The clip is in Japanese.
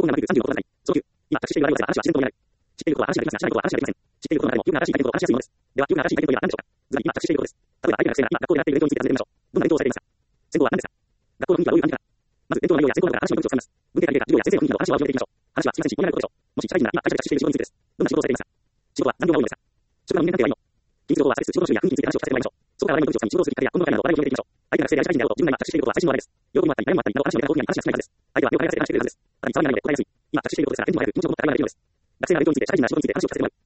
分がなく36分ください。早急。今、着地している割合は嵐は自然とになる。知っていることは嵐ができますが、知らないことは嵐ができません。知っていることの中でも、記憶が新しい体験と話しやすいものです。では、記憶が新しい体験といえば何でしょうか。ずばり、今、着地していることです。例えば、相手が学生が今、学校で習っている勉強について尋ねてみましょう。どんな勉強をされていますか。専攻は何ですか。学校の雰囲気はどういう感じか。まず、勉強の内容や専攻などから話の文章をつかみます。文系関係か、授業や先生の雰囲気など話を始めていきましょう。話は、すみませんし、気になることでしょう。もし、社会人なら今、会社で着地している仕事についてです。どんな仕事をされていますか。仕事は残業が多いのですか。職場の人間関係はいいの。近日情報は差別、仕事の種類や雰囲気について話をさせてもらいましょう。そこから話題の時をつかみ、仕事をするきっかけや今後の会の話題を広げていきましょう。相手が学生であり社会人であろうと、自分が今、着地していることは最新の話題です。用語にもあったり、悩みもあったりなど話のネタをに話が少ないはずです。相手は手を開発して話しているはずです。ただに、騒ぎがないので答えやすい。今、着地していることですから、返事も早く、気持ちも会話ができるのです。学生が勉強について、社会人なら仕事について話をさせてもらう。